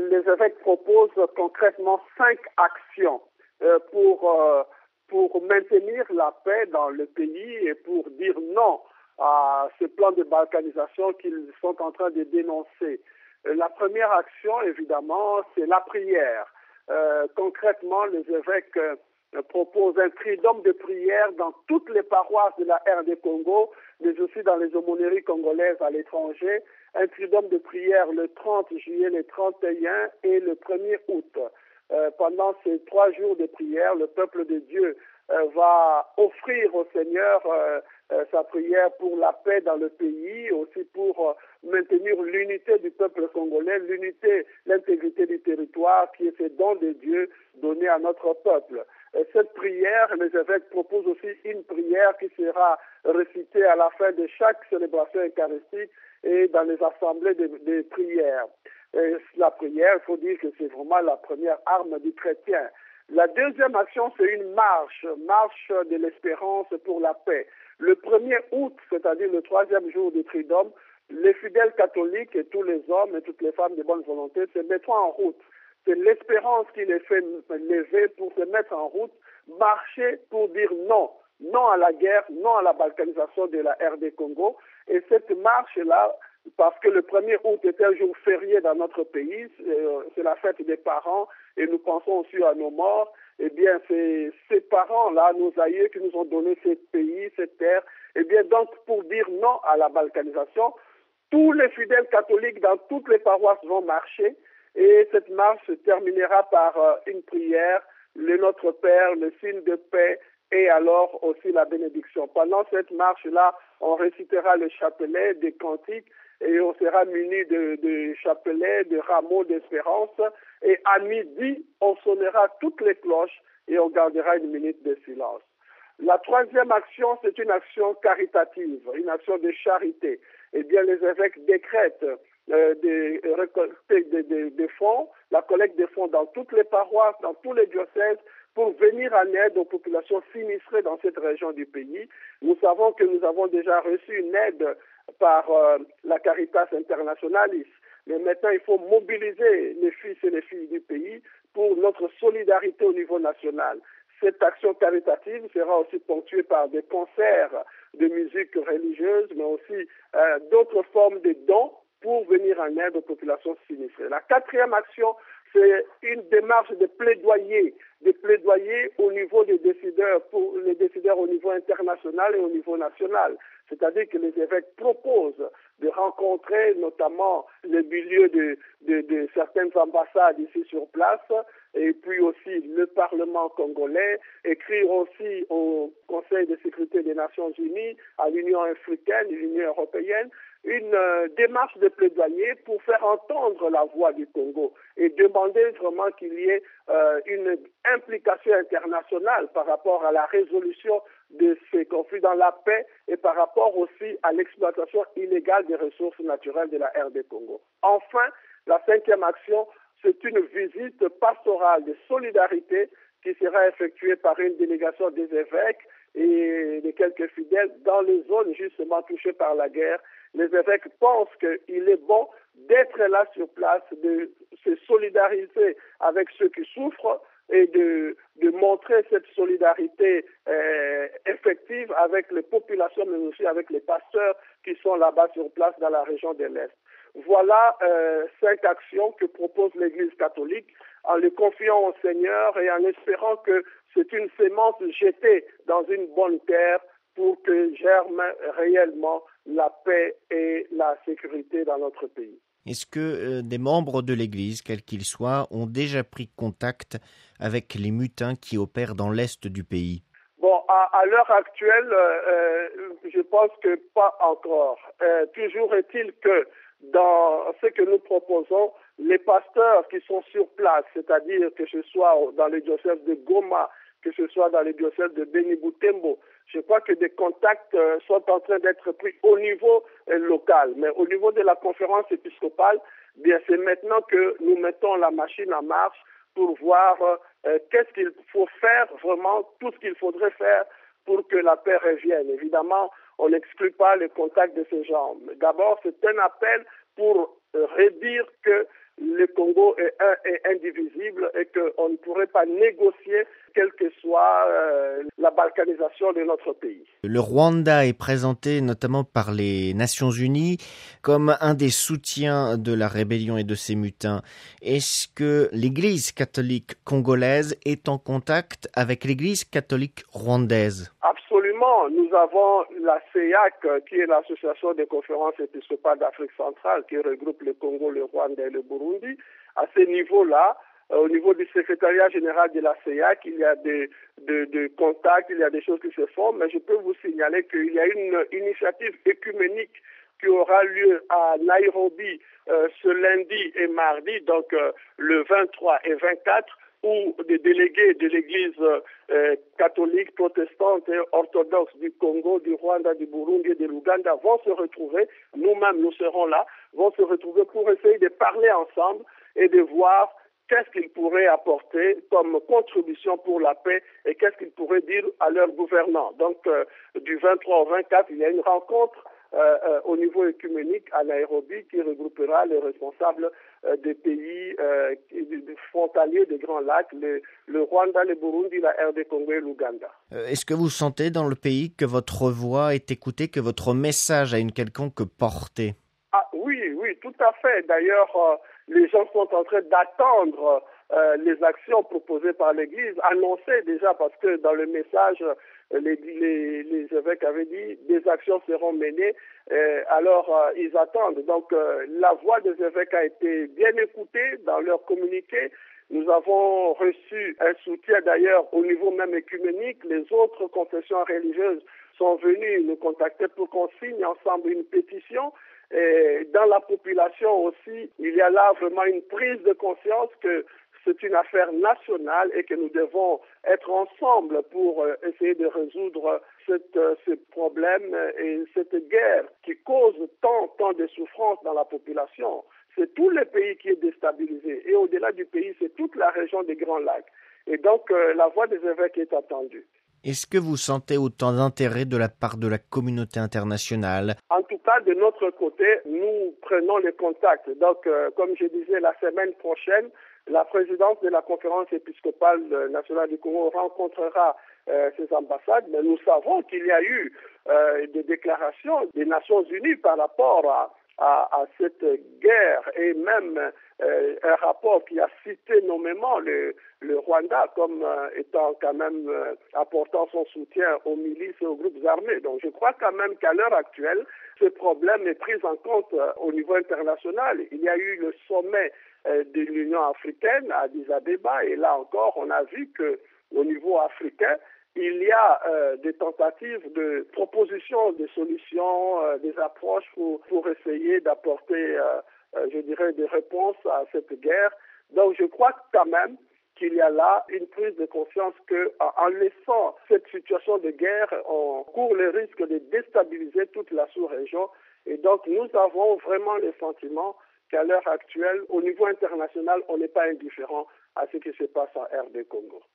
les évêques proposent concrètement 5 actions pour maintenir la paix dans le pays et pour dire non à ce plan de balkanisation qu'ils sont en train de dénoncer. La première action, évidemment, c'est la prière. Concrètement, les évêques proposent un tridome de prière dans toutes les paroisses de la RD Congo, mais aussi dans les aumôneries congolaises à l'étranger. Un tridome de prière le 30 juillet, le 31 et le 1er août. Pendant ces 3 jours de prière, le peuple de Dieu va offrir au Seigneur sa prière pour la paix dans le pays, aussi pour maintenir l'unité du peuple congolais, l'unité, l'intégrité du territoire qui est ce don de Dieu donné à notre peuple. Cette prière, les évêques proposent aussi une prière qui sera récitée à la fin de chaque célébration eucharistique et dans les assemblées de prière. Et la prière, il faut dire que c'est vraiment la première arme du chrétien. La deuxième action, c'est une marche de l'espérance pour la paix. Le 1er août, c'est-à-dire le 3e jour du Tridome, les fidèles catholiques et tous les hommes et toutes les femmes de bonne volonté se mettront en route. C'est l'espérance qui les fait lever pour se mettre en route, marcher pour dire non. Non à la guerre, non à la balkanisation de la RD Congo. Et cette marche-là, parce que le 1er août était un jour férié dans notre pays, c'est la fête des parents, et nous pensons aussi à nos morts, eh bien, c'est ces parents-là, nos aïeux qui nous ont donné ce pays, cette terre, eh bien, donc, pour dire non à la balkanisation, tous les fidèles catholiques dans toutes les paroisses vont marcher, et cette marche se terminera par une prière, le Notre Père, le signe de paix, et alors aussi la bénédiction. Pendant cette marche-là, on récitera le chapelet, des cantiques, et on sera muni de chapelets, de rameaux d'espérance. Et à midi, on sonnera toutes les cloches et on gardera une minute de silence. La troisième action, c'est une action caritative, une action de charité. Eh bien, les évêques décrètent des fonds, la collecte des fonds dans toutes les paroisses, dans tous les diocèses, pour venir en aide aux populations sinistrées dans cette région du pays. Nous savons que nous avons déjà reçu une aide par la Caritas Internationalis. Mais maintenant, il faut mobiliser les fils et les filles du pays pour notre solidarité au niveau national. Cette action caritative sera aussi ponctuée par des concerts de musique religieuse, mais aussi d'autres formes de dons pour venir en aide aux populations sinistrées. La quatrième action, c'est une démarche de plaidoyer au niveau des décideurs, pour les décideurs au niveau international et au niveau national. C'est-à-dire que les évêques proposent de rencontrer notamment le milieu de certaines ambassades ici sur place, et puis aussi le Parlement congolais, écrire aussi au Conseil de sécurité des Nations Unies, à l'Union africaine, l'Union européenne, une démarche de plaidoyer pour faire entendre la voix du Congo et demander vraiment qu'il y ait une implication internationale par rapport à la résolution de ces conflits dans la paix et par rapport aussi à l'exploitation illégale des ressources naturelles de la RD Congo. Enfin, la cinquième action, c'est une visite pastorale de solidarité qui sera effectuée par une délégation des évêques et de quelques fidèles dans les zones justement touchées par la guerre. Les évêques pensent qu'il est bon d'être là sur place, de se solidariser avec ceux qui souffrent et de montrer cette solidarité effective avec les populations, mais aussi avec les pasteurs qui sont là-bas sur place dans la région de l'Est. Voilà 5 actions que propose l'Église catholique en les confiant au Seigneur et en espérant que c'est une sémence jetée dans une bonne terre pour que germe réellement la paix et la sécurité dans notre pays. Est-ce que des membres de l'Église, quels qu'ils soient, ont déjà pris contact avec les mutins qui opèrent dans l'Est du pays ? Bon, à l'heure actuelle, je pense que pas encore. Toujours est-il que dans ce que nous proposons, les pasteurs qui sont sur place, c'est-à-dire que ce soit dans le diocèse de Goma, que ce soit dans le diocèse de Beni-Boutembo, je crois que des contacts sont en train d'être pris au niveau local. Mais au niveau de la conférence épiscopale, bien c'est maintenant que nous mettons la machine en marche pour voir qu'est-ce qu'il faut faire, vraiment tout ce qu'il faudrait faire pour que la paix revienne. Évidemment, on n'exclut pas le contact de ces gens. Mais d'abord, c'est un appel pour redire que le Congo est un et indivisible et qu'on ne pourrait pas négocier quelle que soit la balkanisation de notre pays. Le Rwanda est présenté notamment par les Nations Unies comme un des soutiens de la rébellion et de ses mutins. Est-ce que l'Église catholique congolaise est en contact avec l'Église catholique rwandaise? Absolument. Nous avons la CEAC, qui est l'Association des conférences épiscopales d'Afrique centrale, qui regroupe le Congo, le Rwanda et le Burundi. À ce niveau-là, au niveau du secrétariat général de la CEAC, il y a des contacts, il y a des choses qui se font, mais je peux vous signaler qu'il y a une initiative écuménique qui aura lieu à Nairobi ce lundi et mardi, donc le 23 et 24, où des délégués de l'Église catholique, protestante et orthodoxe du Congo, du Rwanda, du Burundi et de l'Ouganda vont se retrouver, nous-mêmes nous serons là, vont se retrouver pour essayer de parler ensemble et de voir qu'est-ce qu'ils pourraient apporter comme contribution pour la paix et qu'est-ce qu'ils pourraient dire à leurs gouvernants. Donc, du 23 au 24, il y a une rencontre au niveau œcuménique à Nairobi qui regroupera les responsables des pays frontaliers des Grands Lacs, le Rwanda, le Burundi, la RD Congo et l'Ouganda. Est-ce que vous sentez dans le pays que votre voix est écoutée, que votre message a une quelconque portée? Ah oui, tout à fait. D'ailleurs, les gens sont en train d'attendre les actions proposées par l'Église, annoncées déjà, parce que dans le message, les évêques avaient dit des actions seront menées, alors ils attendent. Donc la voix des évêques a été bien écoutée dans leur communiqué. Nous avons reçu un soutien d'ailleurs au niveau même œcuménique. Les autres confessions religieuses sont venues nous contacter pour qu'on signe ensemble une pétition. Et dans la population aussi, il y a là vraiment une prise de conscience que c'est une affaire nationale et que nous devons être ensemble pour essayer de résoudre ce problème et cette guerre qui cause tant de souffrances dans la population. C'est tout le pays qui est déstabilisé et au-delà du pays, c'est toute la région des Grands Lacs. Et donc, la voix des évêques est attendue. Est-ce que vous sentez autant d'intérêt de la part de la communauté internationale? En tout cas, de notre côté, nous prenons les contacts. Donc, comme je disais, la semaine prochaine, la présidence de la conférence épiscopale nationale du Congo rencontrera ces ambassades, mais nous savons qu'il y a eu des déclarations des Nations Unies par rapport à cette guerre et même un rapport qui a cité nommément le Rwanda comme étant quand même apportant son soutien aux milices et aux groupes armés. Donc je crois quand même qu'à l'heure actuelle, ce problème est pris en compte au niveau international. Il y a eu le sommet de l'Union africaine à Addis Abeba et là encore, on a vu qu'au niveau africain, il y a des tentatives de propositions, de solutions, des approches pour essayer d'apporter, je dirais, des réponses à cette guerre. Donc je crois quand même qu'il y a là une prise de conscience qu'en laissant cette situation de guerre, on court le risque de déstabiliser toute la sous-région. Et donc nous avons vraiment le sentiment qu'à l'heure actuelle, au niveau international, on n'est pas indifférent à ce qui se passe en RD Congo.